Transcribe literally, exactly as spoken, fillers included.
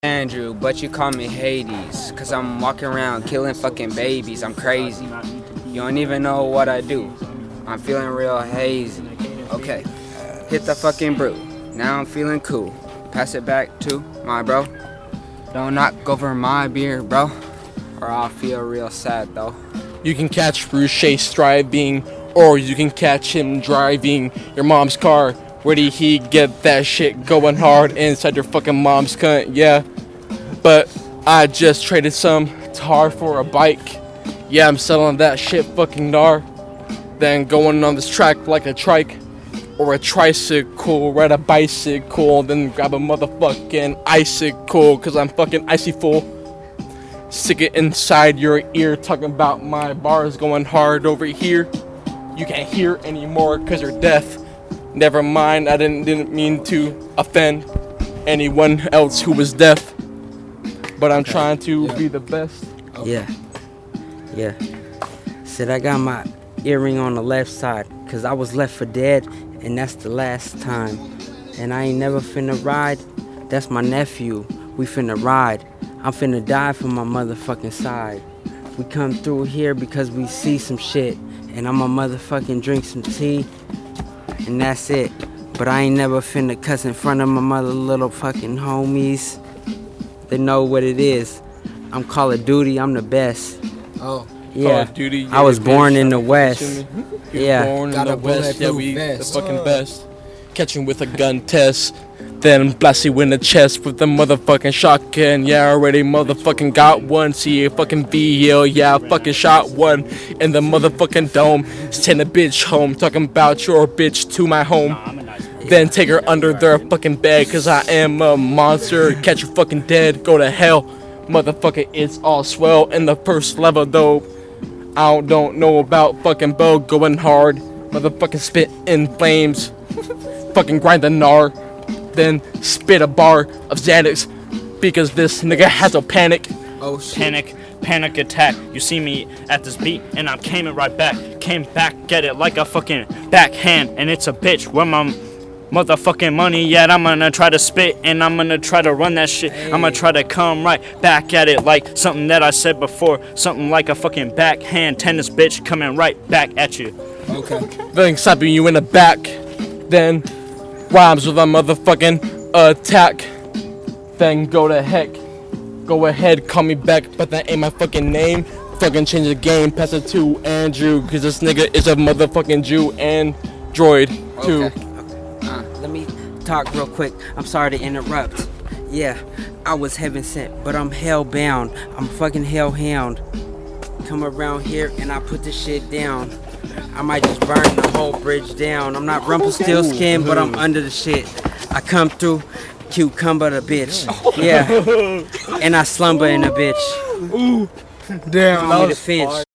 Andrew, but you call me Hades, cause I'm walking around killing fucking babies. I'm crazy. You don't even know what I do. I'm feeling real hazy. Okay, hit the fucking brew. Now I'm feeling cool. Pass it back to my bro. Don't knock over my beer, bro, or I'll feel real sad though. You can catch Bruce Chase driving, or you can catch him driving your mom's car. Where did he get that shit going hard inside your fucking mom's cunt? Yeah, but I just traded some tar for a bike. Yeah, I'm selling that shit fucking nar. Then going on this track like a trike or a tricycle, ride a bicycle, then grab a motherfucking icicle, cause I'm fucking icy full. Stick it inside your ear, talking about my bars going hard over here. You can't hear anymore cause you're deaf. Never mind, I didn't didn't mean to offend anyone else who was deaf, but I'm trying to Yeah. be the best. Yeah. Yeah. Said I got my earring on the left side, cause I was left for dead, and that's the last time. And I ain't never finna ride. That's my nephew. We finna ride. I'm finna die for my motherfucking side. We come through here because we see some shit, and I'ma motherfucking drink some tea, and that's it. But I ain't never finna cuss in front of my mother little fucking homies. They know what it is. I'm Call of Duty, I'm the best. Oh, Yeah, Call of Duty, I was yeah, born bitch, in the I'm West. assuming. You Yeah. born in Got the a West, yeah, bulletproof we vest. the fucking Uh. best. Catching with a gun test, then blast you in the chest with the motherfucking shotgun. Yeah, I already motherfucking got one. See a fucking V L, yeah, I fucking shot one in the motherfucking dome. Send a bitch home, talking about your bitch to my home. Then take her under their fucking bed, cause I am a monster. Catch you fucking dead, go to hell. Motherfucker, it's all swell in the first level though. I don't, don't know about fucking Bo going hard. Motherfucking spit in flames. Fucking grind the gnar. Then spit a bar of Xanax. Because this nigga has a panic. oh shit. Panic, panic attack. You see me at this beat, and I'm came right back. Came back, get it like a fucking backhand, and it's a bitch. Where my motherfucking money yet? I'm gonna try to spit, and I'm gonna try to run that shit. I'm gonna try to come right back at it like something that I said before. Something like a fucking backhand tennis bitch coming right back at you. Okay. Then slapping you in the back. Then rhymes with a motherfucking attack. Then go to heck. Go ahead, call me back, but that ain't my fucking name. Fucking change the game, pass it to Andrew, cause this nigga is a motherfucking Jew and droid too. Okay. Uh, let me talk real quick. I'm sorry to interrupt. Yeah, I was heaven sent, but I'm hell bound. I'm fucking hellhound. Come around here and I put this shit down. I might just burn the whole bridge down. I'm not Rumpelstiltskin, but I'm under the shit. I come through, cucumber the bitch. Yeah, and I slumber in a bitch. Damn, Call me the finch.